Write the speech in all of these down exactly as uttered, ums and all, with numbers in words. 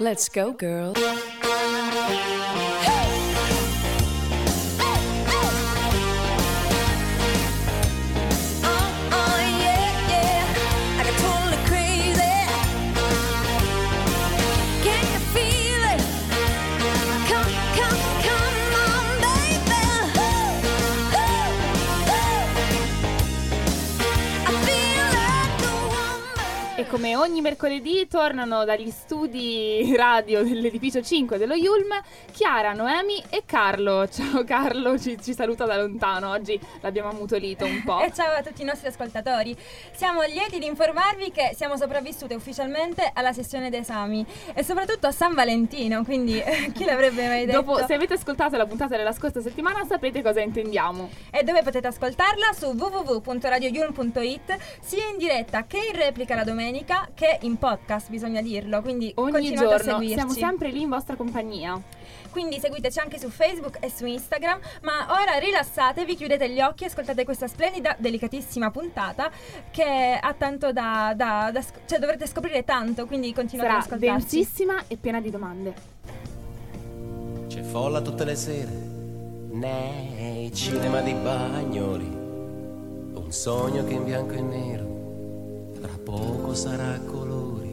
Let's go, girl. E come ogni mercoledì tornano dagli studi radio dell'edificio cinque dello Yulm Chiara, Noemi e Carlo. Ciao Carlo, ci, ci saluta da lontano, oggi l'abbiamo ammutolito un po'. E ciao a tutti i nostri ascoltatori. Siamo lieti di informarvi che siamo sopravvissute ufficialmente alla sessione d'esami e soprattutto a San Valentino, quindi chi l'avrebbe mai detto? Dopo, se avete ascoltato la puntata della scorsa settimana sapete cosa intendiamo. E dove potete ascoltarla? Su w w w punto radio yulm punto it, sia in diretta che in replica la domenica, che in podcast, bisogna dirlo, quindi ogni continuate giorno a seguirci. Siamo sempre lì in vostra compagnia. Quindi seguiteci anche su Facebook e su Instagram. Ma ora rilassatevi, chiudete gli occhi e ascoltate questa splendida, delicatissima puntata che ha tanto da, da, da cioè dovrete scoprire tanto, quindi continuate Sarà ad ascoltarci. densissima e piena di domande. C'è folla tutte le sere nei cinema di Bagnoli, un sogno che in bianco e nero tra poco sarà a colori.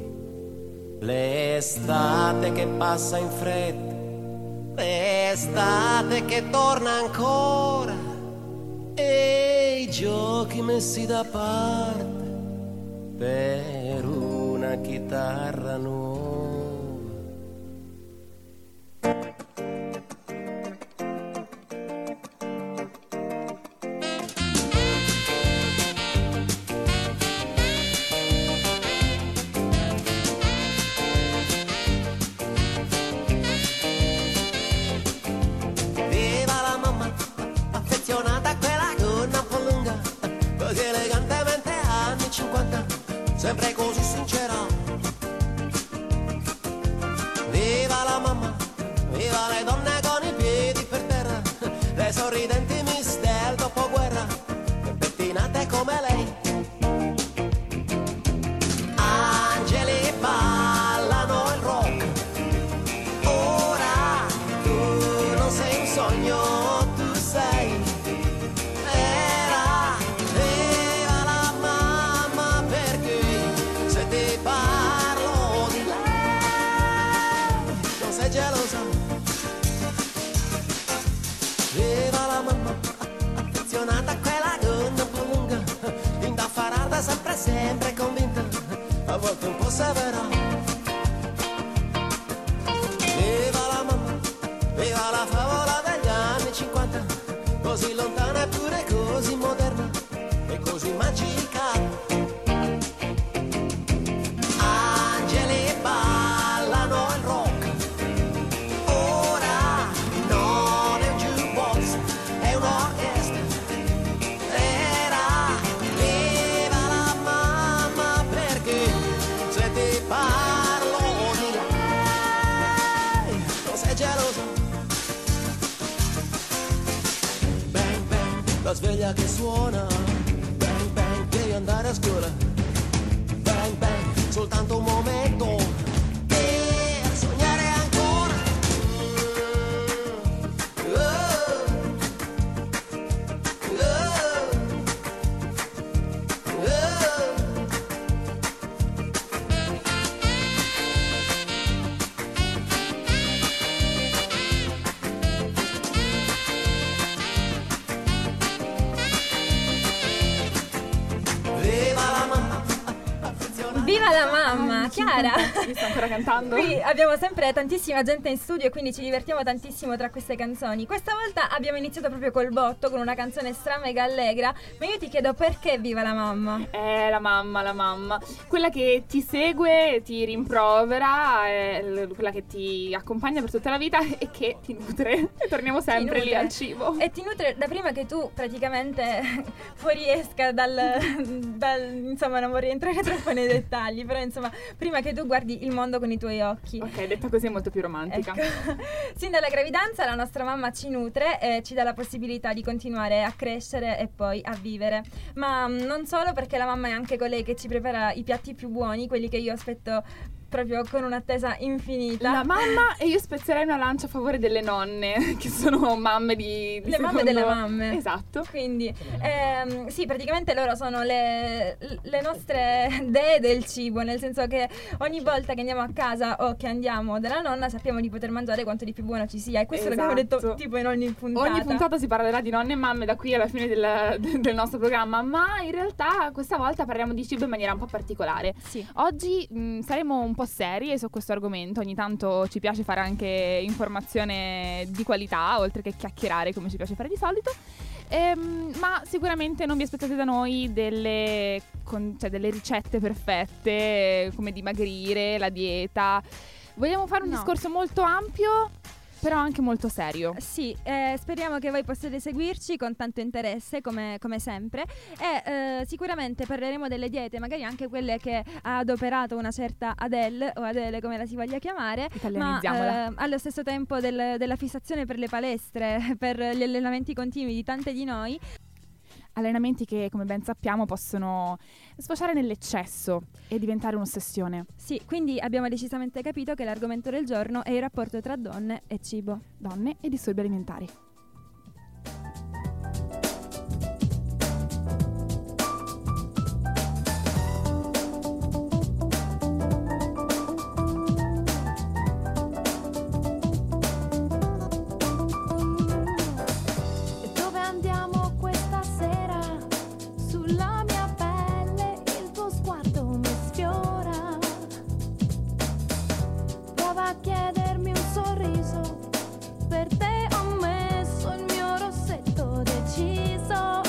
L'estate che passa in fretta, l'estate che torna ancora, e i giochi messi da parte per una chitarra nuova. Sempre così sincera. Viva la mamma, viva le donne con i piedi per terra, le sorridenti miss del dopoguerra, pettinate come lei. Angeli ballano il rock, ora tu non sei un sogno, tu sei. Sempre, sempre convinta, a volte un po' severa. Viva la mamma, viva la favola degli anni cinquanta, così lontana eppure così moderna e così magica. Angeli ballano il rock, ora non è un jukebox, è un'orchestra. La sveglia che suona, bang bang, devi andare a scuola, bang bang, soltanto un momento per sognare ancora. Oh, oh, oh. Viva la mamma, Chiara! Mi sto ancora cantando? Qui abbiamo sempre tantissima gente in studio e quindi ci divertiamo tantissimo tra queste canzoni. Questa volta abbiamo iniziato proprio col botto, con una canzone stra mega allegra. Ma io ti chiedo perché viva la mamma? Eh, la mamma, la mamma. Quella che ti segue, ti rimprovera, è l- quella che ti accompagna per tutta la vita e che ti nutre. E torniamo sempre Ti lì al cibo. E ti nutre da prima che tu praticamente fuoriesca dal, dal... Insomma, non vorrei entrare troppo nei dettagli, però insomma, prima che tu guardi il mondo con i tuoi occhi. Ok, detta così è molto più romantica. Ecco. Sin dalla gravidanza la nostra mamma ci nutre e ci dà la possibilità di continuare a crescere e poi a vivere. Ma mh, non solo, perché la mamma è anche colei che ci prepara i piatti più buoni, quelli che io aspetto proprio con un'attesa infinita. La mamma, e io spezzerei una lancia a favore delle nonne, che sono mamme di, di Le mamme secondo... delle mamme. Esatto. Quindi, ehm, sì, praticamente loro sono le, le nostre dee del cibo, nel senso che ogni volta che andiamo a casa o che andiamo dalla nonna sappiamo di poter mangiare quanto di più buono ci sia, e questo Esatto. l'abbiamo detto tipo in ogni puntata. Ogni puntata si parlerà di nonne e mamme da qui alla fine del, del nostro programma, ma in realtà questa volta parliamo di cibo in maniera un po' particolare. Sì. Oggi mh, saremo un po' serie su questo argomento, ogni tanto ci piace fare anche informazione di qualità, oltre che chiacchierare come ci piace fare di solito. Ehm, ma sicuramente non vi aspettate da noi delle, con, cioè delle ricette perfette, come dimagrire, la dieta. Vogliamo fare un No. discorso molto ampio, però anche molto serio. Sì, eh, speriamo che voi possiate seguirci con tanto interesse come, come sempre, e eh, sicuramente parleremo delle diete, magari anche quelle che ha adoperato una certa Adele o Adele come la si voglia chiamare, ma Italianizziamola. eh, allo stesso tempo del- della fissazione per le palestre, per gli allenamenti continui di tante di noi. Allenamenti che, come ben sappiamo, possono sfociare nell'eccesso e diventare un'ossessione. Sì, quindi abbiamo decisamente capito che l'argomento del giorno è il rapporto tra donne e cibo. Donne e disturbi alimentari. Dove andiamo questa sera? Sulla mia pelle il tuo sguardo mi sfiora. Prova a chiedermi un sorriso. Per te ho messo il mio rossetto deciso.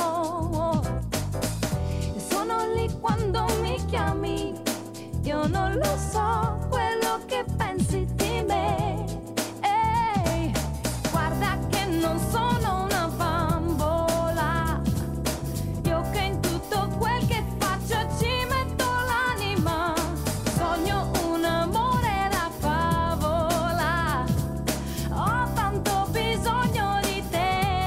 E sono lì quando mi chiami. Io non lo so quello che pensi di me. Ehi, guarda che non sono una bambola. Io che in tutto quel che faccio ci metto l'anima. Sogno un amore da favola. Ho tanto bisogno di te.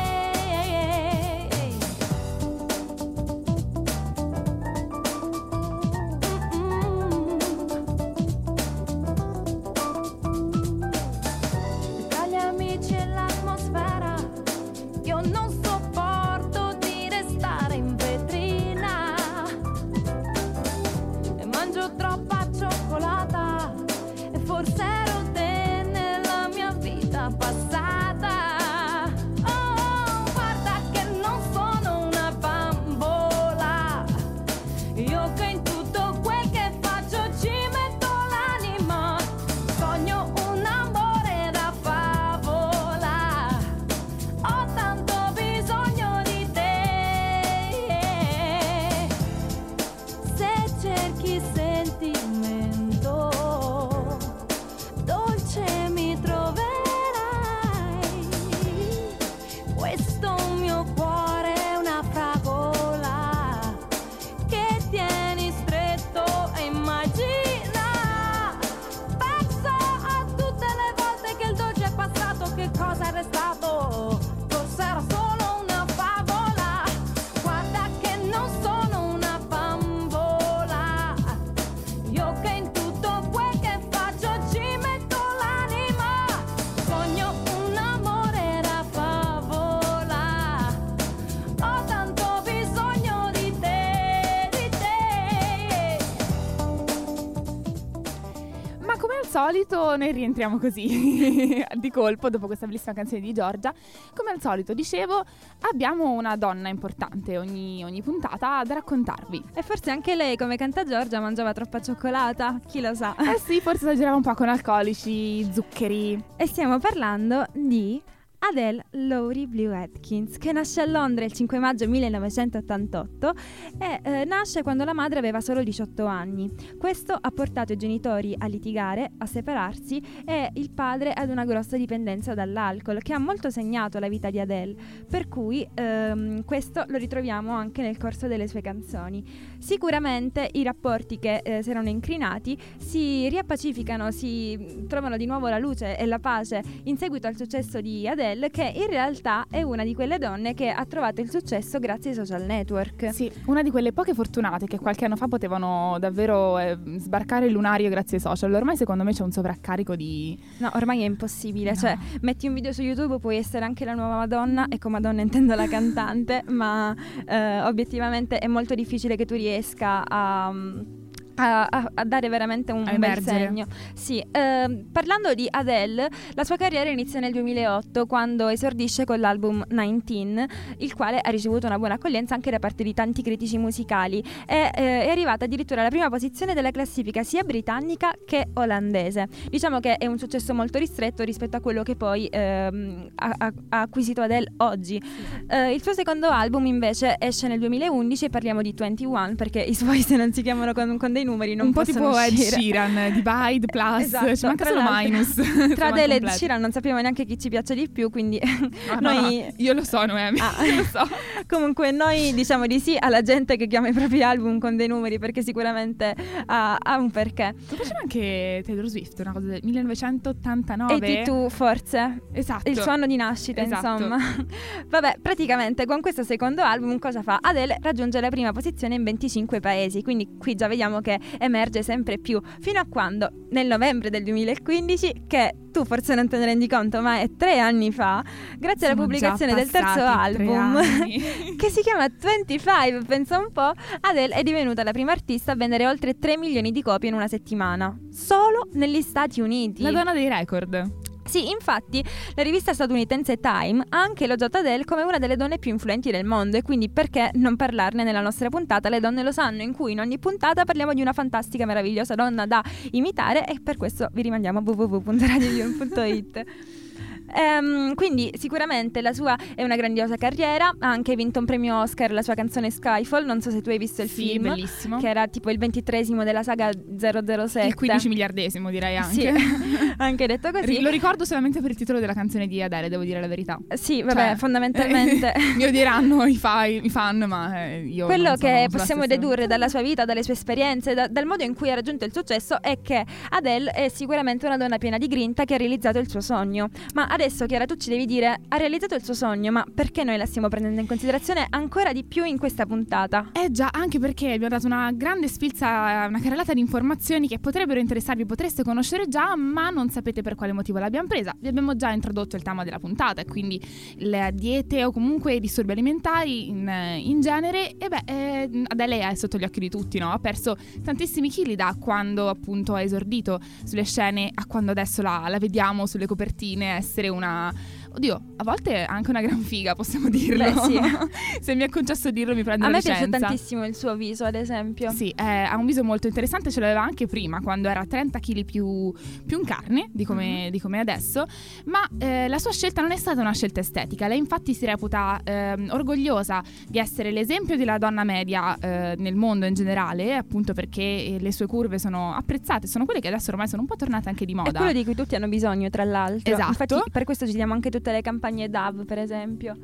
Mm-mm. Tra gli amici e l'atmosfera io non sopporto di restare in vetrina. E mangio troppa cioccolata e forse ero te nella mia vita passata. Oh, guarda che non sono una bambola. Io che in tutto quel che faccio ci metto l'anima. Sogno un amore da favola. Ho tanto bisogno di te. Se cerchi sentimento dolce mi troverai. Questo mio cuore è una fragola che tieni stretto e immagina. Penso a tutte le volte che il dolce è passato, che cosa è restato? Forse era solo una favola. Guarda che non sono una bambola. Io che in tutto quel che faccio ci metto l'anima. Sogno un amore da favola. Ho tanto bisogno di te, di te. Ma come al solito noi rientriamo così di colpo dopo questa bellissima canzone di Giorgia. Come al solito, dicevo, abbiamo una donna importante ogni, ogni puntata da raccontarvi. E forse anche lei, come canta Giorgia, mangiava troppa cioccolata, chi lo sa. Eh sì, forse esagerava un po' con alcolici, zuccheri. E stiamo parlando di Adele Laurie Blue Atkins, che nasce a Londra il cinque maggio millenovecentottantotto e eh, nasce quando la madre aveva solo diciotto anni. Questo ha portato i genitori a litigare, a separarsi, e il padre ad una grossa dipendenza dall'alcol, che ha molto segnato la vita di Adele, per cui ehm, questo lo ritroviamo anche nel corso delle sue canzoni. Sicuramente i rapporti che eh, si erano incrinati si riappacificano, si trovano di nuovo la luce e la pace in seguito al successo di Adele, Adele, che in realtà è una di quelle donne che ha trovato il successo grazie ai social network. Sì, una di quelle poche fortunate che qualche anno fa potevano davvero eh, sbarcare il lunario grazie ai social. Ormai secondo me c'è un sovraccarico di... No, ormai è impossibile, No. cioè metti un video su YouTube, puoi essere anche la nuova Madonna, e con Madonna intendo la cantante, ma eh, obiettivamente è molto difficile che tu riesca a... A, a, a dare veramente un, A un bel emergere. segno. Sì, ehm, parlando di Adele, la sua carriera inizia nel duemilaotto quando esordisce con l'album diciannove, il quale ha ricevuto una buona accoglienza anche da parte di tanti critici musicali e eh, è arrivata addirittura alla prima posizione della classifica sia britannica che olandese. Diciamo che è un successo molto ristretto rispetto a quello che poi ehm, ha, ha, ha acquisito Adele oggi. Eh, il suo secondo album invece esce nel duemilaundici e parliamo di ventuno, perché i suoi, se non si chiamano con, con dei numeri, non un po' possono tipo Ed uscire. Sheeran, Divide, Plus, Esatto, ci manca tra solo l'altro. Minus. Tra Adele e Sheeran non sappiamo neanche chi ci piace di più, quindi Ah, no, noi no, io lo so, Noemi, Ah. io lo so. comunque noi diciamo di sì alla gente che chiama i propri album con dei numeri, perché sicuramente ha, ha un perché. Lo faceva anche Taylor Swift, una cosa del millenovecentottantanove. ottantadue forse, Esatto. il suo anno di nascita, Esatto. insomma. Vabbè, praticamente con questo secondo album cosa fa? Adele raggiunge la prima posizione in venticinque paesi, quindi qui già vediamo che emerge sempre più, fino a quando nel novembre del duemilaquindici, che tu forse non te ne rendi conto, ma è tre anni fa, grazie alla Sono pubblicazione già del terzo passati tre album anni. che si chiama venticinque, pensa un po', Adele è divenuta la prima artista a vendere oltre tre milioni di copie in una settimana, solo negli Stati Uniti. La donna dei record. Sì, infatti la rivista statunitense Time ha anche elogiato Adele come una delle donne più influenti del mondo, e quindi perché non parlarne nella nostra puntata Le donne lo sanno, in cui in ogni puntata parliamo di una fantastica, meravigliosa donna da imitare, e per questo vi rimandiamo a w w w punto radio vision punto it. Ehm, quindi sicuramente la sua è una grandiosa carriera, ha anche vinto un premio Oscar la sua canzone Skyfall, non so se tu hai visto il Sì, film, bellissimo. che era tipo il ventitresimo della saga zero zero sette. Il quindici miliardesimo, direi anche. Sì, anche detto così. Ri- Lo ricordo solamente per il titolo della canzone di Adele, devo dire la verità. Sì, vabbè, Cioè, fondamentalmente mi odieranno i, fa- i fan, ma eh, io quello non sono che sulla possiamo stessa- dedurre dalla sua vita, dalle sue esperienze, da- dal modo in cui ha raggiunto il successo, è che Adele è sicuramente una donna piena di grinta che ha realizzato il suo sogno. Ma adesso, Chiara, tu ci devi dire, ha realizzato il suo sogno, ma perché noi la stiamo prendendo in considerazione ancora di più in questa puntata? Eh già, anche perché abbiamo dato una grande sfilza, una carrellata di informazioni che potrebbero interessarvi, potreste conoscere già, ma non sapete per quale motivo l'abbiamo presa. Vi abbiamo già introdotto il tema della puntata, e quindi le diete o comunque i disturbi alimentari in, in genere. E beh, eh, Adele è sotto gli occhi di tutti, no? Ha perso tantissimi chili da quando appunto ha esordito sulle scene a quando adesso la, la vediamo sulle copertine essere una... Oddio, a volte anche una gran figa, possiamo dirlo. Beh, sì. Se mi è concesso dirlo mi prendo A la me piace licenza. tantissimo il suo viso, ad esempio. Sì, eh, ha un viso molto interessante, ce l'aveva anche prima, quando era trenta chili più, più in carne di come, Mm-hmm. di come è adesso, ma eh, la sua scelta non è stata una scelta estetica. Lei infatti si reputa ehm, orgogliosa di essere l'esempio della donna media eh, nel mondo in generale, appunto perché eh, le sue curve sono apprezzate, sono quelle che adesso ormai sono un po' tornate anche di moda. È quello di cui tutti hanno bisogno, tra l'altro. Esatto. Infatti per questo citiamo anche tutte le campagne Dove, per esempio.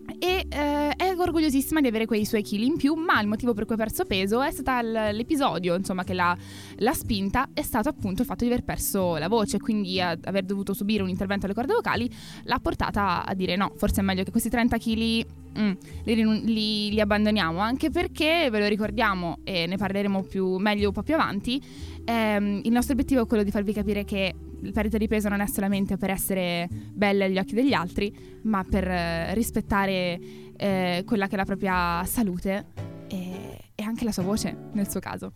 E eh, è orgogliosissima di avere quei suoi chili in più, ma il motivo per cui ha perso peso è stato l'episodio, insomma, che l'ha, l'ha spinta, è stato appunto il fatto di aver perso la voce, quindi a, aver dovuto subire un intervento alle corde vocali l'ha portata a dire no, forse è meglio che questi trenta chili mm, li, li, li abbandoniamo, anche perché, ve lo ricordiamo e ne parleremo più, meglio un po' più avanti, ehm, il nostro obiettivo è quello di farvi capire che il perdita di peso non è solamente per essere belle agli occhi degli altri, ma per eh, rispettare eh, quella che è la propria salute e, e anche la sua voce, nel suo caso.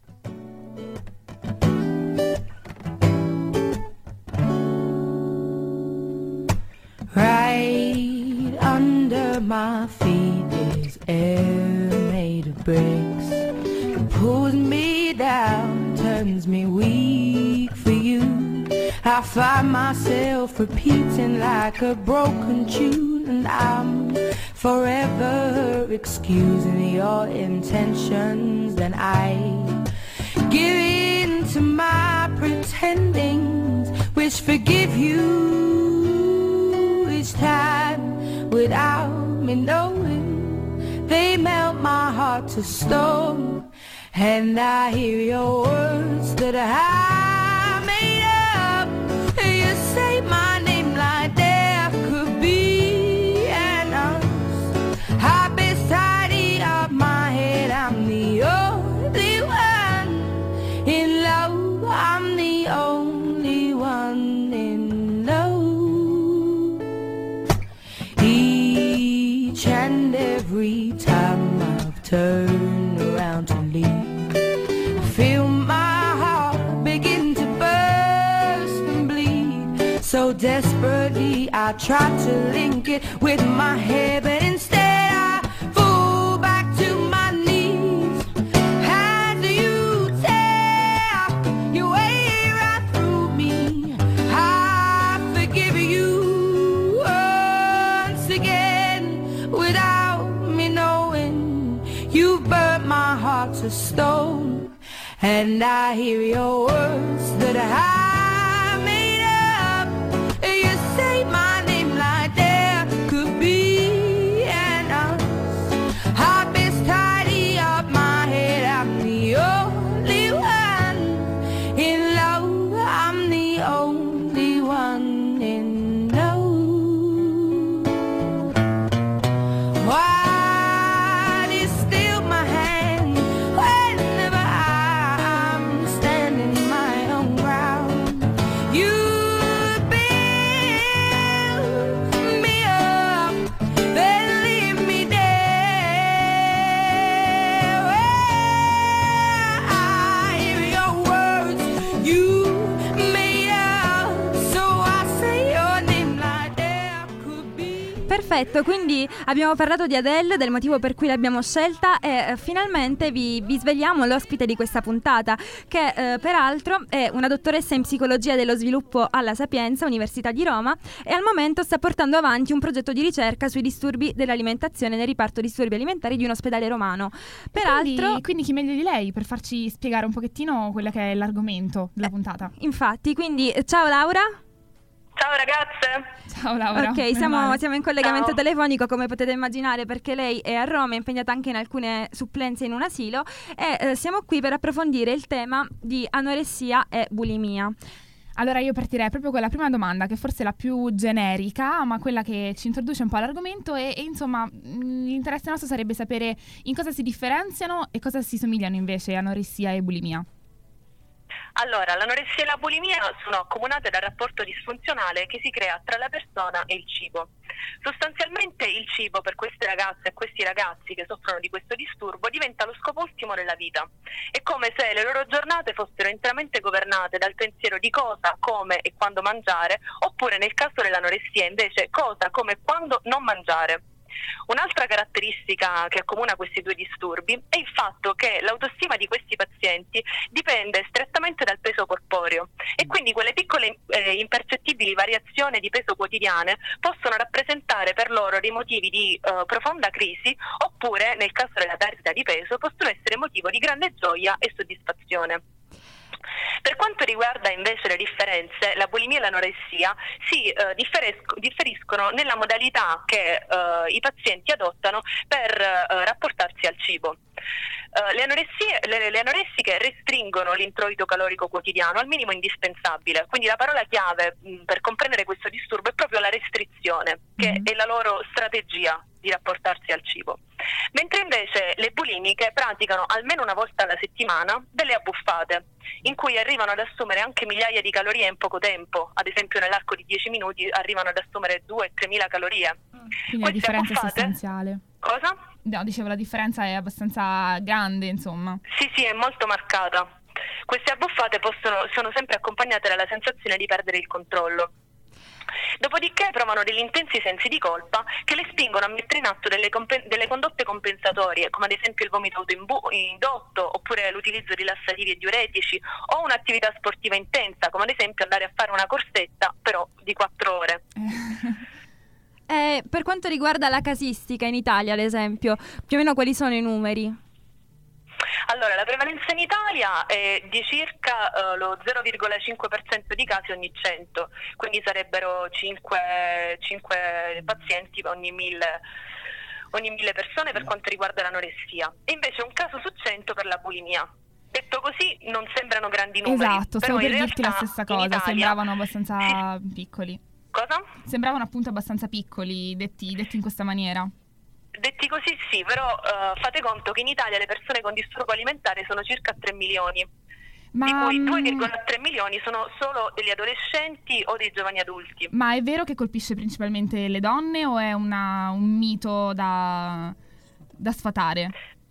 Right under my feet is air made of bricks. It pulls me down, turns me weak for you. I find myself repeating like a broken tune, and I'm forever excusing your intentions. Then I give in to my pretendings, which forgive you each time without me knowing. They melt my heart to stone, and I hear your words that I made up. You say my name like there could be So desperately I tried to link it with my head, but instead I fall back to my knees. As you tear your way right through me, I forgive you once again without me knowing. You burnt my heart to stone, and I hear your words that I my name like there could be an us. I best tidy up my head. I'm the only one in love. I'm the only one in love. Why do you steal my hand whenever I'm standing my own ground? You Perfetto, quindi abbiamo parlato di Adele, del motivo per cui l'abbiamo scelta e eh, finalmente vi, vi svegliamo l'ospite di questa puntata, che eh, peraltro è una dottoressa in psicologia dello sviluppo alla Sapienza, Università di Roma, e al momento sta portando avanti un progetto di ricerca sui disturbi dell'alimentazione nel reparto disturbi alimentari di un ospedale romano. Peraltro, quindi, quindi chi meglio di lei per farci spiegare un pochettino quello che è l'argomento della puntata. Infatti, quindi ciao Laura. Ciao ragazze! Ciao Laura. Ok, siamo, siamo in collegamento Ciao. telefonico, come potete immaginare, perché lei è a Roma, è impegnata anche in alcune supplenze in un asilo e eh, siamo qui per approfondire il tema di anoressia e bulimia. Allora io partirei proprio con la prima domanda, che forse è la più generica, ma quella che ci introduce un po' all'argomento e, e insomma mh, l'interesse nostro sarebbe sapere in cosa si differenziano e cosa si somigliano invece anoressia e bulimia. Allora, l'anoressia e la bulimia sono accomunate dal rapporto disfunzionale che si crea tra la persona e il cibo. Sostanzialmente il cibo per queste ragazze e questi ragazzi che soffrono di questo disturbo diventa lo scopo ultimo della vita. È come se le loro giornate fossero interamente governate dal pensiero di cosa, come e quando mangiare, oppure nel caso dell'anoressia invece cosa, come e quando non mangiare. Un'altra caratteristica che accomuna questi due disturbi è il fatto che l'autostima di questi pazienti dipende strettamente dal peso corporeo e quindi quelle piccole eh, impercettibili variazioni di peso quotidiane possono rappresentare per loro dei motivi di eh, profonda crisi, oppure nel caso della perdita di peso possono essere motivo di grande gioia e soddisfazione. Per quanto riguarda invece le differenze, la bulimia e l'anoressia si eh, differisco, differiscono nella modalità che eh, i pazienti adottano per eh, rapportarsi al cibo. Uh, le, anoressie, le, le anoressiche restringono l'introito calorico quotidiano al minimo indispensabile, quindi la parola chiave mh, per comprendere questo disturbo è proprio la restrizione, che mm-hmm. è la loro strategia di rapportarsi al cibo. Mentre invece le bulimiche praticano almeno una volta alla settimana delle abbuffate, in cui arrivano ad assumere anche migliaia di calorie in poco tempo, ad esempio nell'arco di dieci minuti arrivano ad assumere due o tremila calorie. Quindi la differenza è sostanziale. Cosa? No, dicevo, la differenza è abbastanza grande, insomma. Sì, sì, è molto marcata. Queste abbuffate possono, sono sempre accompagnate dalla sensazione di perdere il controllo. Dopodiché provano degli intensi sensi di colpa che le spingono a mettere in atto delle, compen- delle condotte compensatorie, come ad esempio il vomito autoindotto, oppure l'utilizzo di lassativi e diuretici, o un'attività sportiva intensa, come ad esempio andare a fare una corsetta, però di quattro ore. Eh, per quanto riguarda la casistica in Italia, ad esempio, più o meno quali sono i numeri? Allora, la prevalenza in Italia è di circa uh, lo zero virgola cinque per cento di casi ogni cento, quindi sarebbero cinque, cinque pazienti ogni mille, ogni mille persone per quanto riguarda l'anoressia, e invece un caso su cento per la bulimia. Detto così non sembrano grandi numeri. Esatto, stavo per dirti la stessa cosa, Italia, sembravano abbastanza sì. piccoli. Cosa? Sembravano appunto abbastanza piccoli, detti, detti in questa maniera. Detti così sì, però uh, fate conto che in Italia le persone con disturbo alimentare sono circa tre milioni, ma, di cui due virgola tre milioni sono solo degli adolescenti o dei giovani adulti. Ma è vero che colpisce principalmente le donne o è una, un mito da, da sfatare?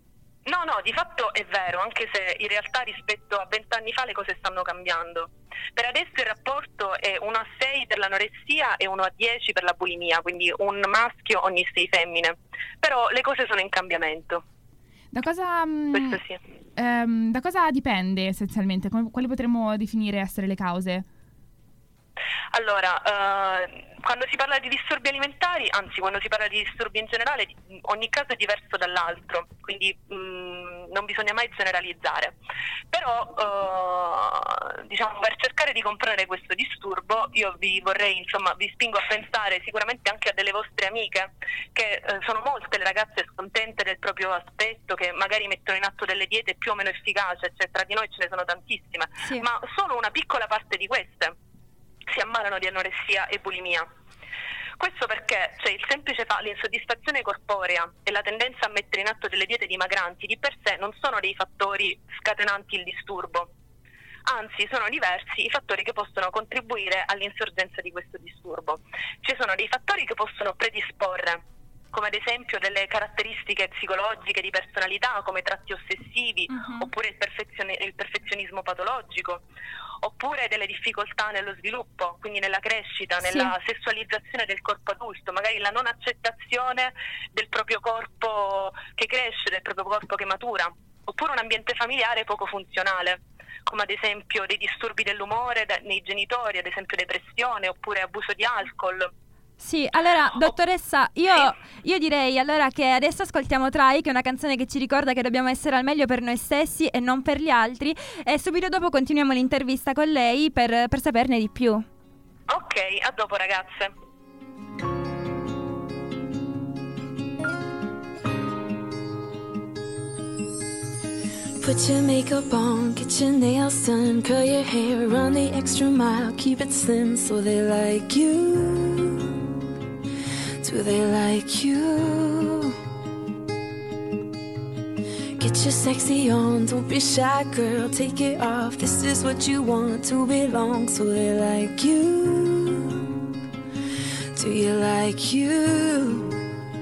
No, no, di fatto è vero, anche se in realtà rispetto a vent'anni fa le cose stanno cambiando. Per adesso il rapporto è uno a sei per l'anoressia e uno a dieci per la bulimia, quindi un maschio ogni sei femmine. Però le cose sono in cambiamento. Da cosa, Questo sì. ehm, da cosa dipende essenzialmente? Come- Quali potremmo definire essere le cause? Allora, eh, quando si parla di disturbi alimentari, anzi quando si parla di disturbi in generale, di- ogni caso è diverso dall'altro, quindi mh, non bisogna mai generalizzare. Però, eh, diciamo, per cercare di comprendere questo disturbo, io vi vorrei, insomma, vi spingo a pensare sicuramente anche a delle vostre amiche, che eh, sono molte le ragazze scontente del proprio aspetto, che magari mettono in atto delle diete più o meno efficaci, eccetera. Di noi ce ne sono tantissime, Sì. ma solo una piccola parte di queste si ammalano di anoressia e bulimia. Questo perché cioè, il semplice fa- l'insoddisfazione corporea e la tendenza a mettere in atto delle diete dimagranti di per sé non sono dei fattori scatenanti il disturbo, anzi sono diversi i fattori che possono contribuire all'insorgenza di questo disturbo. Ci sono dei fattori che possono predisporre, come ad esempio delle caratteristiche psicologiche di personalità come tratti ossessivi, Mhm. oppure il, perfezione- il perfezionismo patologico, oppure delle difficoltà nello sviluppo, quindi nella crescita, Sì. nella sessualizzazione del corpo adulto, magari la non accettazione del proprio corpo che cresce, del proprio corpo che matura, oppure un ambiente familiare poco funzionale, come ad esempio dei disturbi dell'umore da- nei genitori, ad esempio depressione, oppure abuso di alcol. Sì, allora, dottoressa, io, Sì. io direi allora che adesso ascoltiamo Try, che è una canzone che ci ricorda che dobbiamo essere al meglio per noi stessi e non per gli altri, e subito dopo continuiamo l'intervista con lei per, per saperne di più. Ok, a dopo ragazze. Put your makeup on, get your nails done, curl your hair, run the extra mile, keep it slim so they like you. Do they like you? Get your sexy on, don't be shy, girl, take it off. This is what you want to belong, so they like you. Do you like you?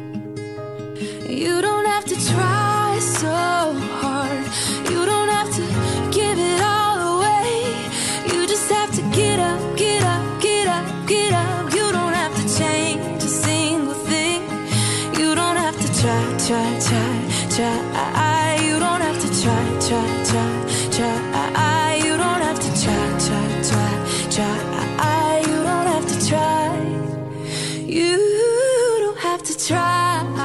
You don't have to try so hard. You don't have to give it all away. You just have to get up, get up, get up, get up. You don't have to change a single thing. You don't have to try, try, try, try. You don't have to try, try, try, try. You don't have to try, try, try, try. You don't have to try. You don't have to try.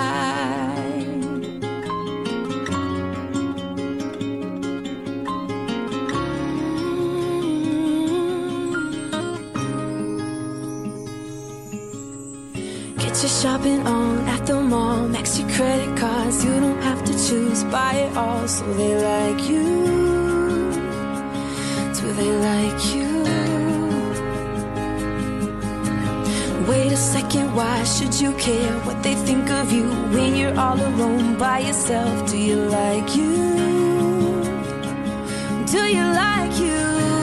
Get your shopping on at the mall, max your credit cards. You don't have to choose, buy it all, so they like you. Do they like you? Wait a second, why should you care what they think of you when you're all alone by yourself? Do you like you? Do you like you?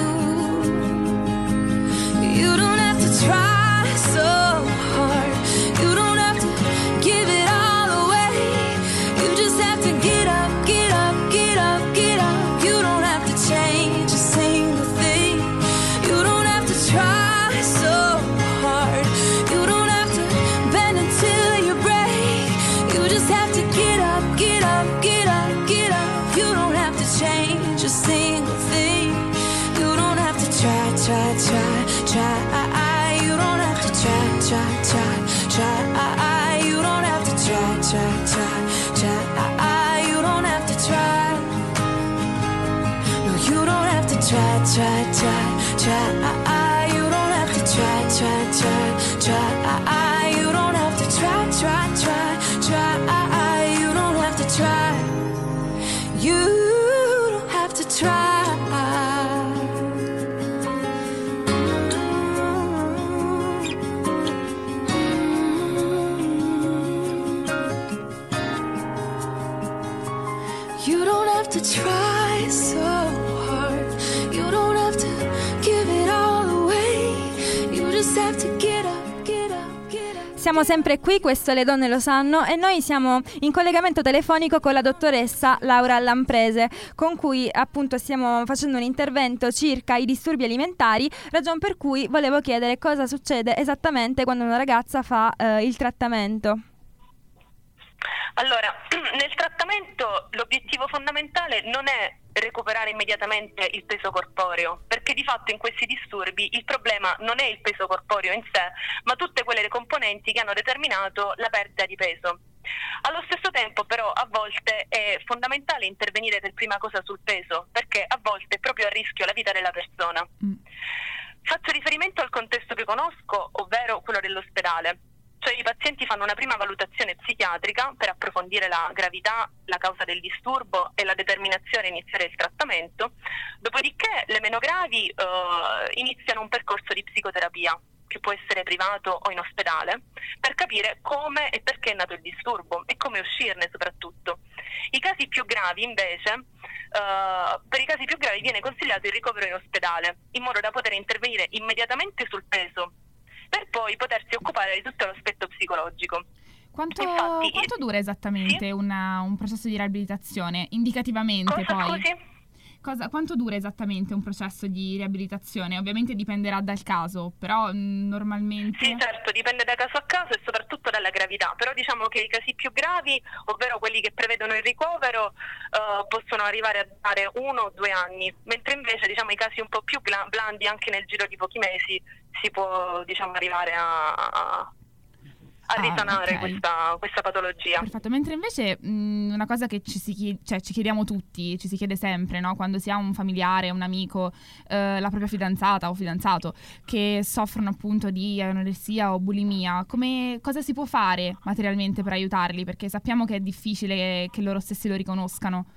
You don't have to try so hard. You don't have to give it all away. You just have to get up, get up, get up, get up. You don't have to change a single thing. You don't have to try so hard. You don't have to bend until you break. You just have to get up, get up, get up, get up. You don't have to change a single thing. You don't have to try, try, try, try. You don't have to try, try, try, try. You don't have to try, try, try, try. You don't have to try. No, you don't have to try, try, try, try. You don't have to try, try, try, try. You don't have to try, try, try, try. You don't have to try. You don't have to try. You don't have to try so hard. You don't have to give it all away. You just have to get up, get up, get siamo sempre qui, questo Le Donne Lo Sanno, e noi siamo in collegamento telefonico con la dottoressa Laura Lamprese, con cui appunto stiamo facendo un intervento circa i disturbi alimentari, ragion per cui volevo chiedere cosa succede esattamente quando una ragazza fa eh, il trattamento. Allora, nel trattamento l'obiettivo fondamentale non è recuperare immediatamente il peso corporeo, perché di fatto in questi disturbi il problema non è il peso corporeo in sé, ma tutte quelle componenti che hanno determinato la perdita di peso. Allo stesso tempo però a volte è fondamentale intervenire per prima cosa sul peso, perché a volte è proprio a rischio la vita della persona. Mm. Faccio riferimento al contesto che conosco, ovvero quello dell'ospedale. Cioè i pazienti fanno una prima valutazione psichiatrica per approfondire la gravità, la causa del disturbo e la determinazione a iniziare il trattamento, dopodiché le meno gravi eh, iniziano un percorso di psicoterapia, che può essere privato o in ospedale, per capire come e perché è nato il disturbo e come uscirne soprattutto. I casi più gravi invece, eh, per i casi più gravi viene consigliato il ricovero in ospedale, in modo da poter intervenire immediatamente sul peso, per poi potersi occupare di tutto l'aspetto psicologico. Quanto, Infatti, quanto dura esattamente sì? una, un processo di riabilitazione? Indicativamente Cosa, poi? Scusi? Cosa, quanto dura esattamente un processo di riabilitazione? Ovviamente dipenderà dal caso, però mh, normalmente... Sì, certo, dipende da caso a caso e soprattutto dalla gravità, però diciamo che i casi più gravi, ovvero quelli che prevedono il ricovero, uh, possono arrivare a dare uno o due anni, mentre invece diciamo i casi un po' più blandi, anche nel giro di pochi mesi, si può diciamo arrivare a... a a risanare ah, okay. questa, questa patologia. Perfetto, mentre invece mh, una cosa che ci, si chiede, cioè, ci chiediamo tutti, ci si chiede sempre, no? Quando si ha un familiare, un amico, eh, la propria fidanzata o fidanzato che soffrono appunto di anoressia o bulimia, come, cosa si può fare materialmente per aiutarli? Perché sappiamo che è difficile che loro stessi lo riconoscano.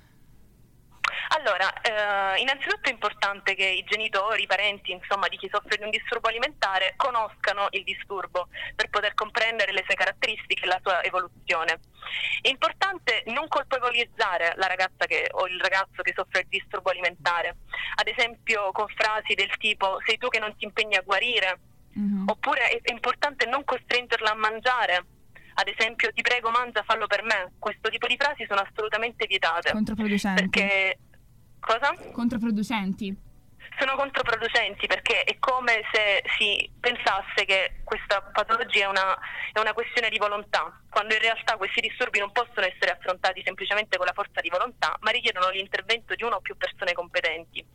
Allora, eh, innanzitutto è importante che i genitori, i parenti, insomma, di chi soffre di un disturbo alimentare conoscano il disturbo per poter comprendere le sue caratteristiche e la sua evoluzione. È importante non colpevolizzare la ragazza che, o il ragazzo che soffre di disturbo alimentare, ad esempio con frasi del tipo "sei tu che non ti impegni a guarire", mm-hmm. oppure è, è importante non costringerla a mangiare. Ad esempio, "ti prego mangia, fallo per me". Questo tipo di frasi sono assolutamente vietate. Controproducenti. Perché cosa? Controproducenti. Sono controproducenti perché è come se si pensasse che questa patologia è una, è una questione di volontà, quando in realtà questi disturbi non possono essere affrontati semplicemente con la forza di volontà, ma richiedono l'intervento di una o più persone competenti.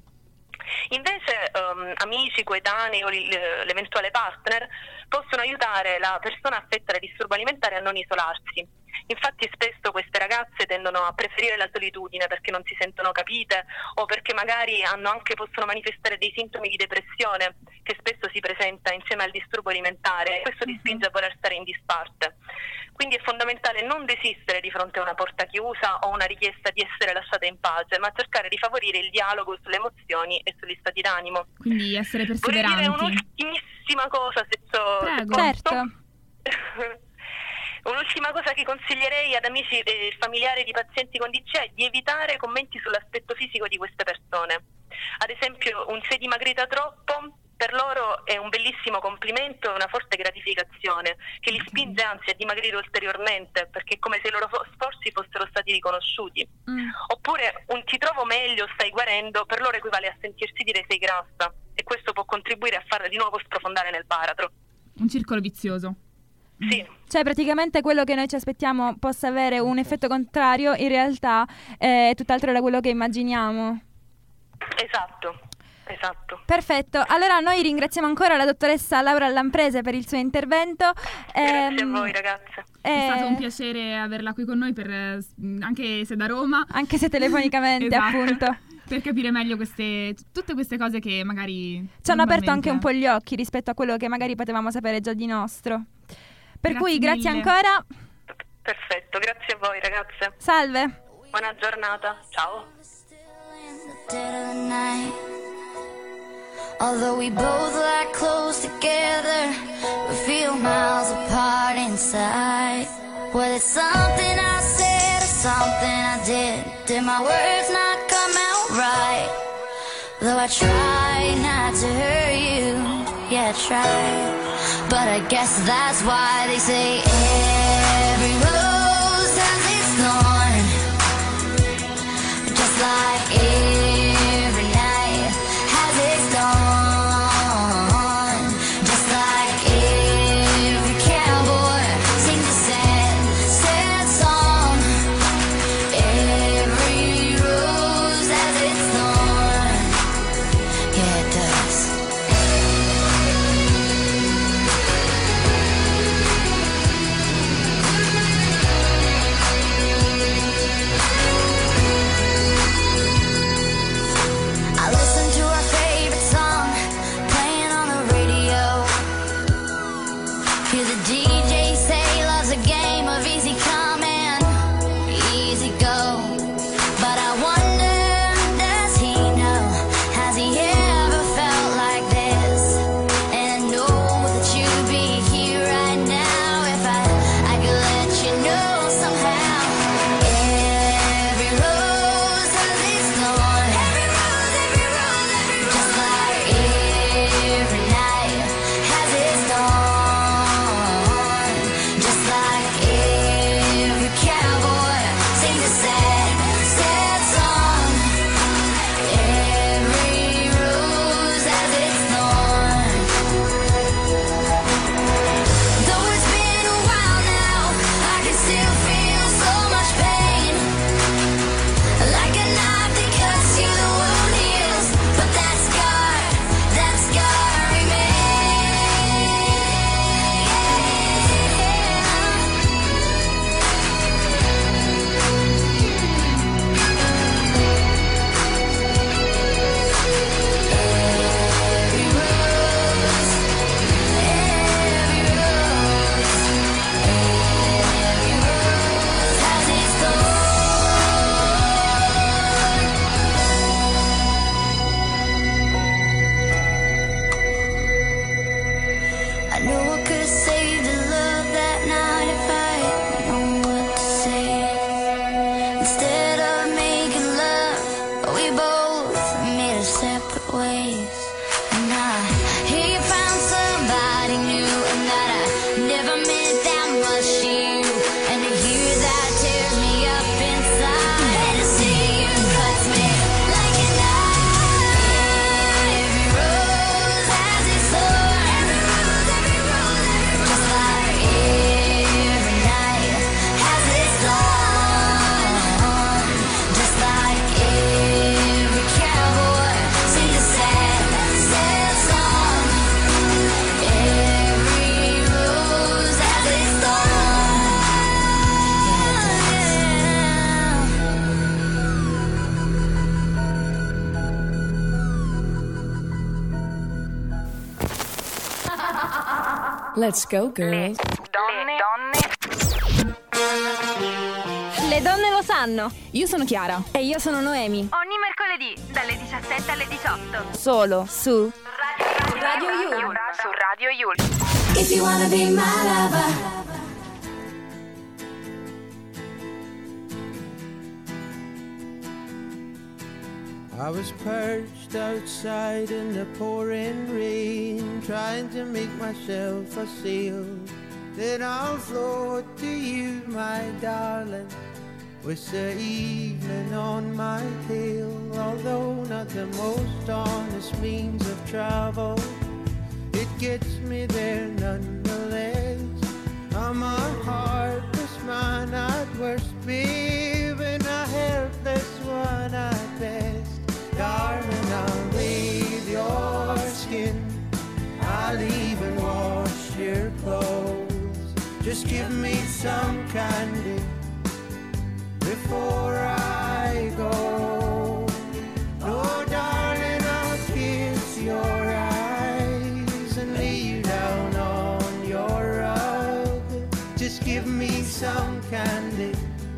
Invece um, amici, coetanei o l'eventuale partner possono aiutare la persona affetta da disturbo alimentare a non isolarsi. Infatti spesso queste ragazze tendono a preferire la solitudine perché non si sentono capite o perché magari hanno anche, possono manifestare dei sintomi di depressione che spesso si presenta insieme al disturbo alimentare e questo li spinge a voler stare in disparte. Quindi è fondamentale non desistere di fronte a una porta chiusa o una richiesta di essere lasciata in pace, ma cercare di favorire il dialogo sulle emozioni e sugli stati d'animo. Quindi essere perseveranti. Vorrei dire un'ultimissima cosa, se so, Prego. se Certo. Un'ultima cosa che consiglierei ad amici e familiari di pazienti con D C è di evitare commenti sull'aspetto fisico di queste persone. Ad esempio, un "sei dimagrita troppo" per loro è un bellissimo complimento e una forte gratificazione che li spinge anzi a dimagrire ulteriormente, perché è come se i loro sforzi fossero stati riconosciuti. Mm. Oppure un "ti trovo meglio, stai guarendo" per loro equivale a sentirsi dire "sei grassa", e questo può contribuire a farla di nuovo sprofondare nel baratro. Un circolo vizioso. Sì. Cioè praticamente quello che noi ci aspettiamo possa avere un effetto contrario in realtà è tutt'altro da quello che immaginiamo. Esatto, esatto. Perfetto, allora noi ringraziamo ancora la dottoressa Laura Lamprese per il suo intervento. Grazie ehm, a voi ragazze. È eh, stato un piacere averla qui con noi, per, anche se da Roma. Anche se telefonicamente esatto. appunto. Per capire meglio queste, tutte queste cose che magari ci hanno aperto anche un po' gli occhi rispetto a quello che magari potevamo sapere già di nostro. Per grazie cui grazie mille. ancora. Perfetto, grazie a voi ragazze. Salve. Buona giornata, ciao. Although we both lie close together, we feel miles apart inside. Well, it's something I said or something I did. Did my words not come out right? Though I try not to hurt you, yeah, I try. but I guess that's why they say every rose has its thorn, just like every night has its dawn, just like every cowboy sings a sad, sad song. Every rose has its thorn, yeah, it does. I listen to our favorite song playing on the radio. Hear the D J say love's a game of easy come and easy go. But I wonder, does he know? Has he ever felt like this? And know that you'd be here right now if I, I could let you know somehow. Every rose has its thorn. Every rose, every rose, every rose. Just like every night has its dawn. Just like every cowboy sings a sad, sad song. Every rose has its thorn. Though it's been a while now, I can still feel so much pain. Like a knife that cuts you, the wound heals, but that scar, that scar remains. Every rose, every rose, every rose has its thorn. I know I could have saved the love that night if I had known what to say. Instead of making love, we both made our separate ways. And I hear you found somebody new, and that I never meant that much to you. And to hear that tears me up inside. And to see you cuts me like a knife. Every rose has its thorn. Every rose, every rose, every rose. Just like every night has its dawn. Just like every cowboy sings a sad, sad song. Every rose has its thorn. Let's go, girls. Le donne lo sanno. Io sono Chiara. E io sono Noemi. Ogni mercoledì dalle diciassette alle diciotto Solo su Radio Yulm. su Radio Yulm. If you wanna be my lover, I was perched outside in the pouring rain, trying to make myself a sail. Then I'll float to you, my darling, with the evening on my tail. Although not the most honest means of travel, it gets me there nonetheless. I'm a heartless man at worst, babe, and a helpless one at best. Darling, I'll bathe your skin, I'll even wash your clothes. Just give me some candy before I go. No, darling, I'll kiss your eyes and lay you down on your rug. Just give me some candy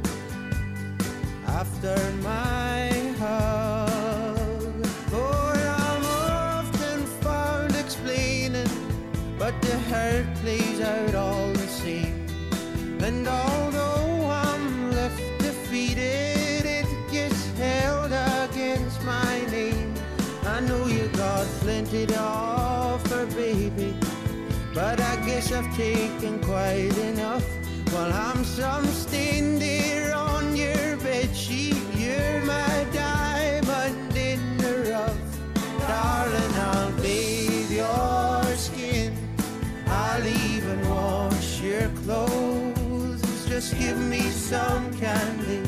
after my hug. Oh, I'm often found explaining, but the hurt plays out all the same. And although I'm left defeated, it gets held against my name. I know you got plenty to offer, baby, but I guess I've taken quite enough. While I'm some stain there on your bedsheet, you're my diamond in the rough. Darling, I'll bathe your skin, I'll even wash your clothes. Just give me some candy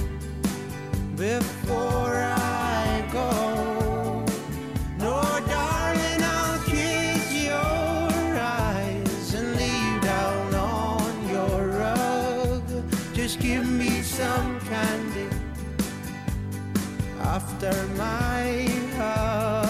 before I go. No, darling, I'll kiss your eyes and lay you down on your rug. Just give me some candy after my hug.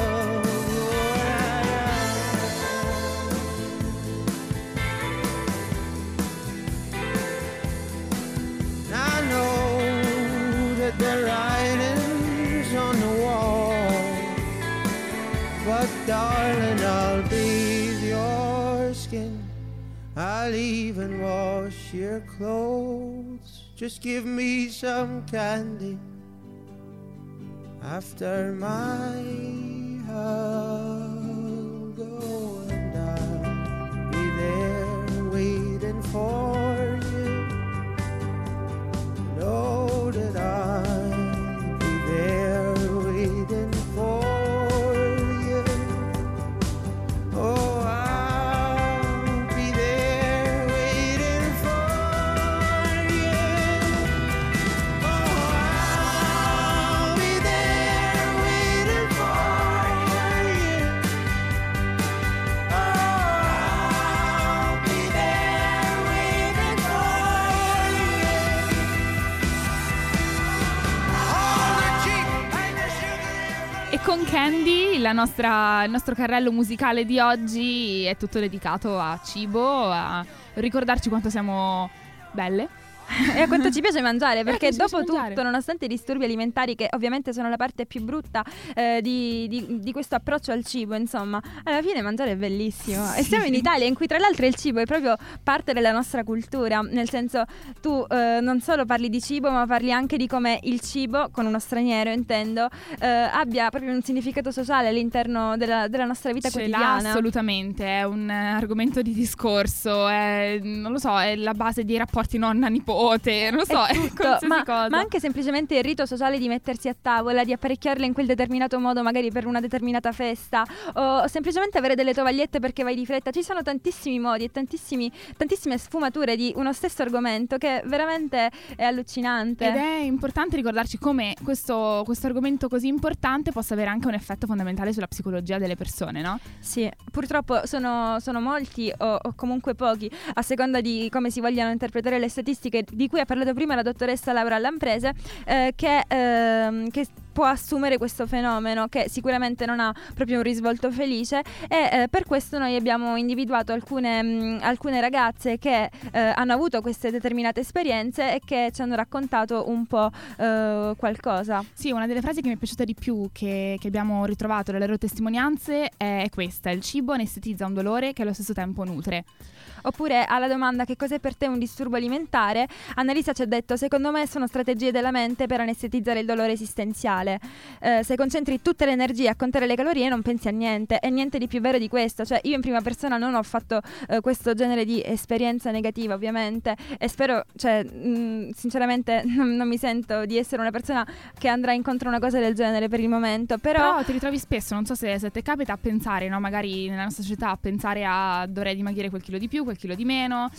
I know that the writing's on the wall, but darling, I'll bathe your skin, I'll even wash your clothes. Just give me some candy after my hug. Oh, and I'll be there waiting for you. Know that I'll be there waiting for you. Oh, I'll be there waiting for you. Oh, I'll be there waiting for you. Oh, I'll be there waiting for you. E con Candy la nostra, il nostro carrello musicale di oggi è tutto dedicato a cibo, a ricordarci quanto siamo belle. E a quanto ci piace mangiare, perché Eh, ci piace dopo mangiare. tutto, nonostante i disturbi alimentari, che ovviamente sono la parte più brutta eh, di, di- di questo approccio al cibo, insomma, alla fine mangiare è bellissimo. E siamo in Italia, in cui tra l'altro il cibo è proprio parte della nostra cultura, nel senso, tu eh, non solo parli di cibo, ma parli anche di come il cibo, con uno straniero intendo, eh, abbia proprio un significato sociale all'interno della, della nostra vita Ce l'ha quotidiana. assolutamente, è un eh, argomento di discorso, è, non lo so, è la base dei rapporti nonna-nipote, non lo so, è, tutto, qualsiasi ma, cosa. ma anche semplicemente il rito sociale di mettersi a tavola, di apparecchiarla in quel determinato modo, magari per una determinata festa, o semplicemente avere delle tovagliette perché vai di fretta. Ci sono tantissimi modi e tantissimi, tantissime sfumature di uno stesso argomento che veramente è allucinante. Ed è importante ricordarci come questo, questo argomento così importante possa avere anche un effetto fondamentale sulla psicologia delle persone, no? Sì, purtroppo sono, sono molti o, o comunque pochi, a seconda di come si vogliano interpretare le statistiche di cui ha parlato prima la dottoressa Laura Lamprese, eh, che, ehm, che può assumere questo fenomeno, che sicuramente non ha proprio un risvolto felice, e eh, per questo noi abbiamo individuato alcune, mh, alcune ragazze che eh, hanno avuto queste determinate esperienze e che ci hanno raccontato un po' eh, qualcosa. Sì, una delle frasi che mi è piaciuta di più che, che abbiamo ritrovato nelle loro testimonianze è questa: il cibo anestetizza un dolore che allo stesso tempo nutre. Oppure alla domanda che cos'è per te un disturbo alimentare, Annalisa ci ha detto: secondo me sono strategie della mente per anestetizzare il dolore esistenziale. Eh, se concentri tutte le energie a contare le calorie non pensi a niente, e niente di più vero di questo. Cioè, io in prima persona non ho fatto eh, questo genere di esperienza negativa, ovviamente, e spero, cioè mh, sinceramente non, non mi sento di essere una persona che andrà incontro a una cosa del genere per il momento, però, Però ti ritrovi spesso, non so se, se ti capita, a pensare, no? Magari nella nostra società, a pensare a dovrei dimagrire quel chilo di più, quel chilo di meno,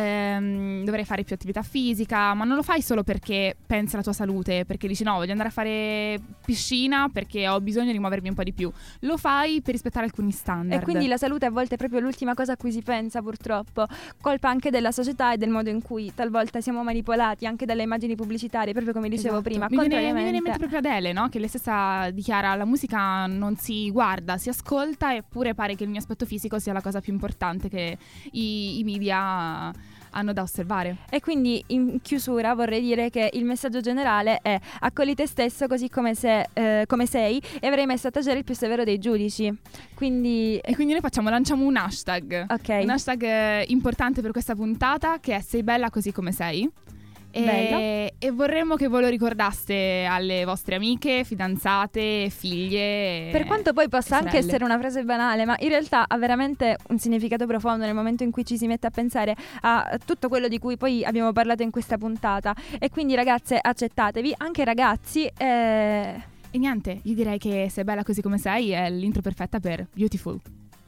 ehm, dovrei fare più attività fisica, ma non lo fai solo perché pensi alla tua salute, perché dici no, voglio andare a fare piscina perché ho bisogno di muovermi un po' di più. Lo fai per rispettare alcuni standard. E quindi la salute a volte è proprio l'ultima cosa a cui si pensa, purtroppo. Colpa anche della società e del modo in cui talvolta siamo manipolati anche dalle immagini pubblicitarie, proprio come dicevo Esatto. prima. Mi viene, mi viene in Contrariamente- mente proprio Adele, no? Che lei stessa dichiara: la musica non si guarda, si ascolta, eppure pare che il mio aspetto fisico sia la cosa più importante che i, i media hanno da osservare. E quindi in chiusura vorrei dire che il messaggio generale è: accogli te stesso così come, se, eh, come sei, e avrai messo a tacere il più severo dei giudici. Quindi E quindi noi facciamo, lanciamo un hashtag. ok, Un hashtag eh, importante per questa puntata, che è sei bella così come sei. E, e vorremmo che voi lo ricordaste alle vostre amiche, fidanzate, figlie. Per quanto poi possa anche sorelle. essere una frase banale, ma in realtà ha veramente un significato profondo nel momento in cui ci si mette a pensare a tutto quello di cui poi abbiamo parlato in questa puntata. E quindi ragazze, accettatevi, anche ragazzi. Eh... E niente, io direi che Sei bella così come sei è l'intro perfetta per Beautiful.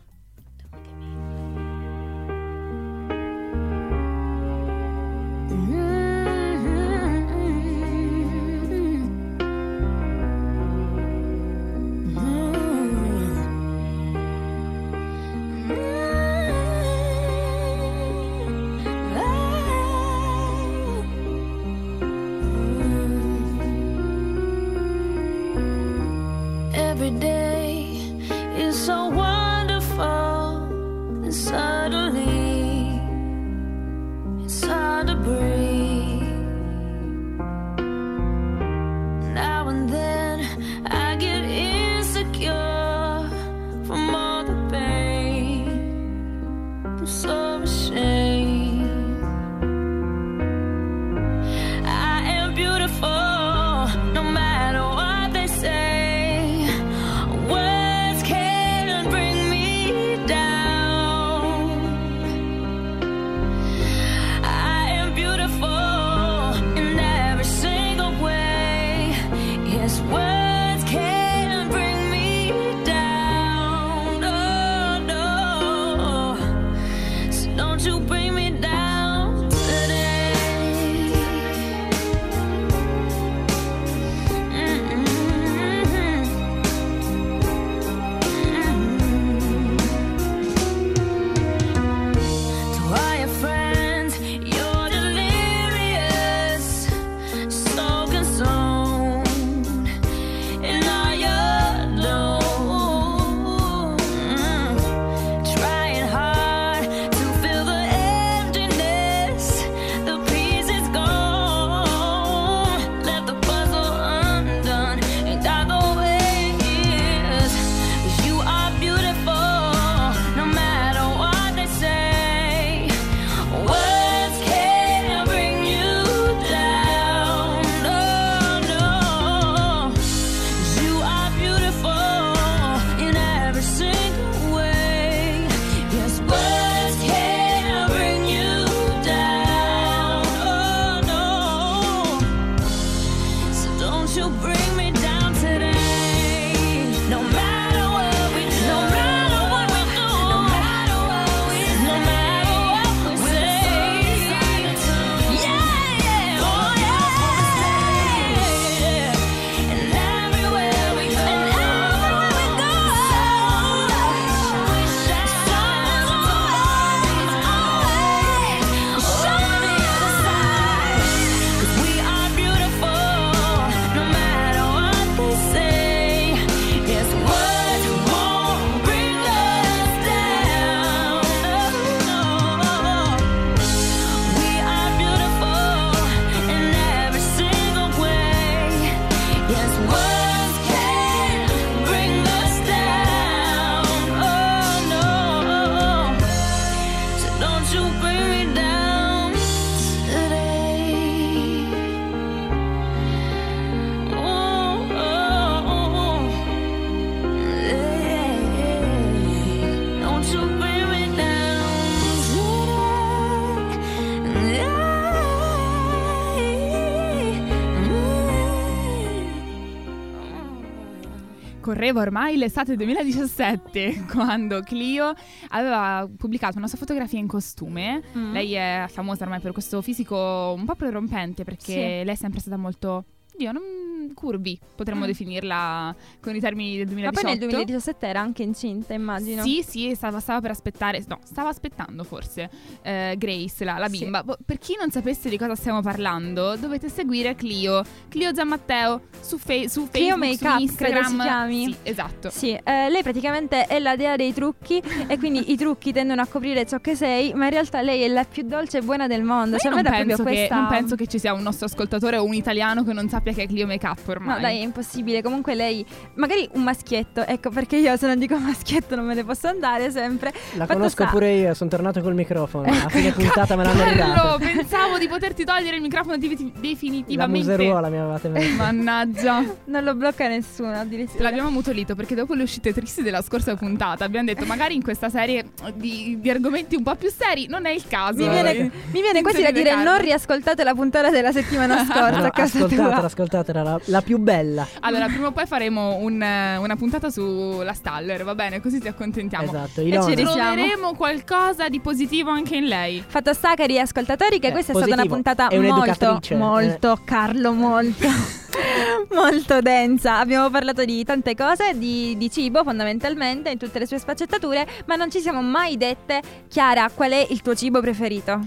Every day is so wonderful, and suddenly it's hard to breathe. Now and then I get insecure from all the pain. I'm so ashamed. I am beautiful, no matter what they say. Correva ormai l'estate duemiladiciassette quando Clio aveva pubblicato una sua fotografia in costume. Mm. Lei è famosa ormai per questo fisico un po' prorompente, perché sì. lei è sempre stata molto... Dio, non... curvi, potremmo mm. definirla con i termini del duemiladiciotto. Ma poi nel duemiladiciassette era anche incinta, immagino. Sì, sì, stava, stava per aspettare, no, stava aspettando forse eh, Grace, la, la bimba. Sì. Per chi non sapesse di cosa stiamo parlando, dovete seguire Clio, Clio Giammatteo su, fe- su Clio Facebook, Make su Instagram. Up, credo si chiami. Sì, esatto. Sì, eh, lei praticamente è la dea dei trucchi e quindi i trucchi tendono a coprire ciò che sei, ma in realtà lei è la più dolce e buona del mondo. Ma cioè, non, non penso che, questa... non penso che ci sia un nostro ascoltatore o un italiano che non sappia che è Clio Make Up. troppo ormai. No, dai, è impossibile. Comunque lei, magari un maschietto, ecco perché io se non dico maschietto non me ne posso andare sempre. La Fatto conosco sta- pure io, sono tornato col microfono. A fine puntata me l'hanno Carlo, ridato. pensavo di poterti togliere il microfono di- La definitivamente. museruola mi avevate messo. Mannaggia. Non lo blocca nessuno addirittura. L'abbiamo mutolito perché dopo le uscite tristi della scorsa puntata abbiamo detto magari in questa serie di, di argomenti un po' più seri non è il caso. Mi viene, eh, mi viene quasi da inserire dire Carlo. non riascoltate la puntata della settimana scorsa No, a casa ascoltatela, tua. ascoltatela, la, la più bella. Allora, prima o poi faremo un, eh, una puntata sulla Staller, va bene? Così ti accontentiamo. Esatto, E Ilona. ci risiamo. Troveremo qualcosa di positivo anche in lei. Fatto sta, cari ascoltatori, che Eh, questa è stata una positivo. puntata È molto, un'educatrice. molto, Carlo, molto, molto densa. Abbiamo parlato di tante cose, di, di cibo fondamentalmente, in tutte le sue sfaccettature, ma non ci siamo mai dette, Chiara, qual è il tuo cibo preferito?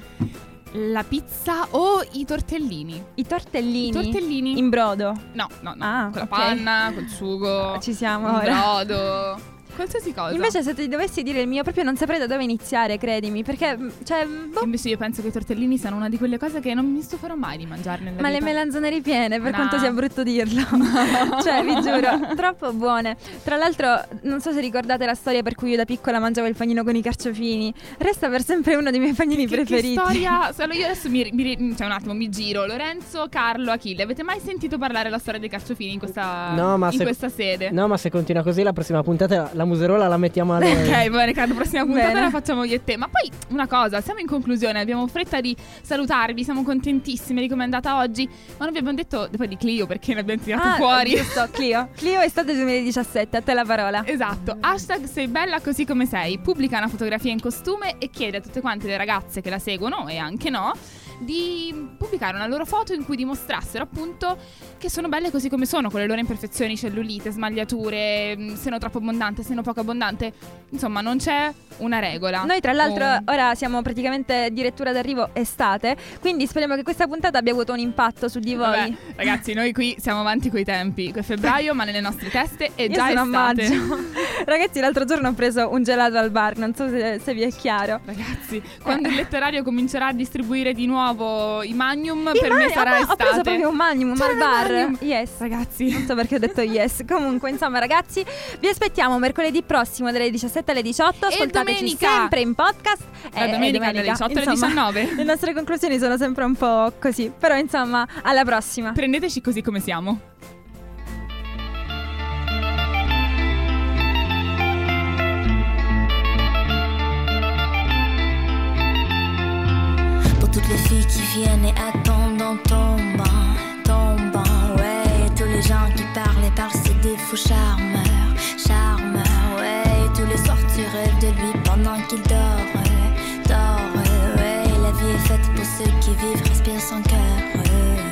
La pizza o i tortellini? I tortellini. I tortellini? In brodo. No, no, no. Ah, con la ok. panna, col sugo. Ci siamo il ora. brodo. Qualsiasi cosa. Invece se ti dovessi dire il mio, proprio non saprei da dove iniziare, credimi, perché cioè boh, Invece io penso che i tortellini siano una di quelle cose che non mi stuferò mai di mangiare nella ma le vita. melanzane ripiene, per No. quanto sia brutto dirlo. Cioè, vi giuro, troppo buone. Tra l'altro, non so se ricordate la storia per cui io da piccola mangiavo il panino con i carciofini. Resta per sempre uno dei miei panini Che, preferiti. che storia. Solo io adesso mi, mi cioè un attimo mi giro. Lorenzo, Carlo, Achille, avete mai sentito parlare la storia dei carciofini in questa, No, ma in se- questa sede? No, ma se continua così la prossima puntata la museruola la mettiamo a noi. Ok, bene, Carlo, prossima puntata Bene. la facciamo io e te. Ma poi una cosa, siamo in conclusione, abbiamo fretta di salutarvi, siamo contentissime di come è andata oggi. Ma non vi abbiamo detto poi di Clio perché ne abbiamo tirato Ah, fuori. giusto, Clio. Clio estate duemiladiciassette, a te la parola. Esatto, hashtag sei bella così come sei. Pubblica una fotografia in costume e chiede a tutte quante le ragazze che la seguono e anche no di pubblicare una loro foto in cui dimostrassero appunto che sono belle così come sono, con le loro imperfezioni, cellulite, smagliature, mh, seno troppo abbondante, seno poco abbondante. Insomma, non c'è una regola. Noi tra l'altro Oh. ora siamo praticamente addirittura d'arrivo estate, quindi speriamo che questa puntata abbia avuto un impatto su di voi. Vabbè, ragazzi, noi qui siamo avanti coi tempi. È febbraio, ma nelle nostre teste è Io già sono a estate. maggio. Ragazzi, l'altro giorno ho preso un gelato al bar, non so se, se vi è chiaro. Ragazzi, quando il letterario comincerà a distribuire di nuovo i Magnum, Il per me Magnum, sarà ho, estate. ho preso proprio un Magnum C'era al bar. il Magnum. Yes. Ragazzi, Non so perché ho detto yes. Comunque, insomma, ragazzi, vi aspettiamo mercoledì prossimo dalle diciassette alle diciotto. E Ascoltateci domenica. sempre in podcast. La E- e domenica dalle diciotto alle Insomma, diciannove. Le nostre conclusioni sono sempre un po' così. Però, insomma, alla prossima. prendeteci così come siamo. Pour toutes les filles qui viennent et attendent en tombant, tombant, ouais. Et tous les gens qui parlent et parlent, c'est des faux charmeurs, charmeurs, ouais. Et tous les soirs tu rêves de lui pendant qu'il dort, ouais, dort, ouais. La vie est faite pour ceux qui vivent, respirent sans cœur, ouais.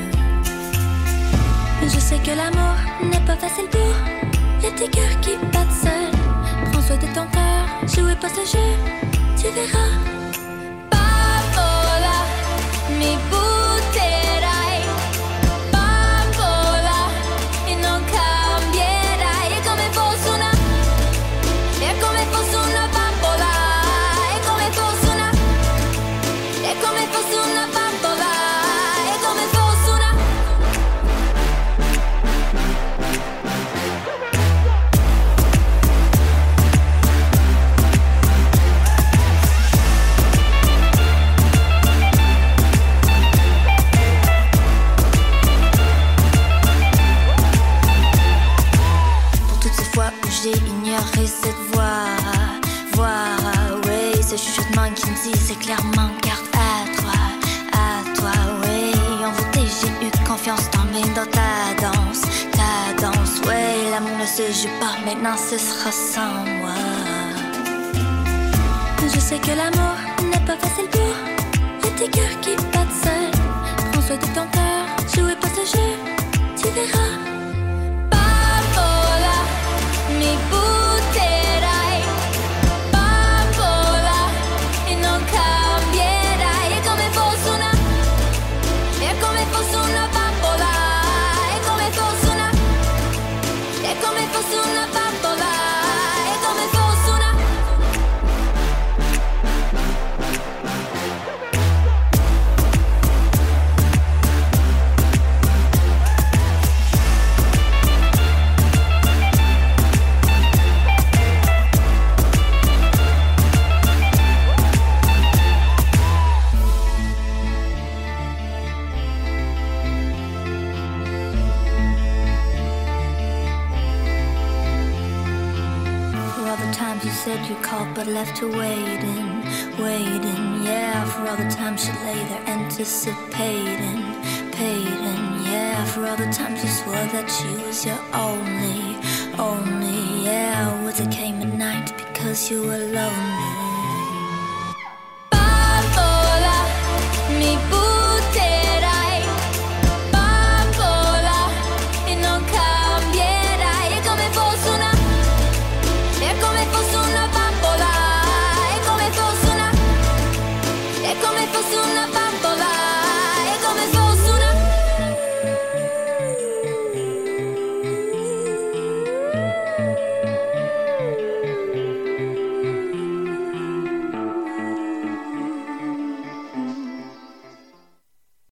Je sais que l'amour n'est pas facile pour les petits cœurs qui battent seuls. Prends soin de ton cœur, jouez pas ce jeu, tu verras. Bambola, mi butterai, bambola, e non cambierai. È come fosse una, è come fosse una bambola, è come fosse una, è come fosse una bambola, è come fosse una. J'ai ignoré cette voix, voix, oui, ce chuchotement qui me disait clairement garde à toi, à toi, oui. En vérité, j'ai eu confiance dans mes dans ta danse, ta danse, oui. L'amour ne se joue pas, maintenant ce sera sans moi. Je sais que l'amour n'est pas facile pour les petits cœurs qui battent seuls. Prends soin de ton cœur, jouez pas ce jeu, tu verras. Mi butterai, bambola, e non cambierai. È come fosse una, è come fosse una bambola, è come fosse una, è come fosse una bambola, è come fosse una. left her waiting, waiting, yeah, for all the time she lay there anticipating, paiding, yeah, for all the times you swore that she was your only, only, yeah, words that came at night because you were lonely.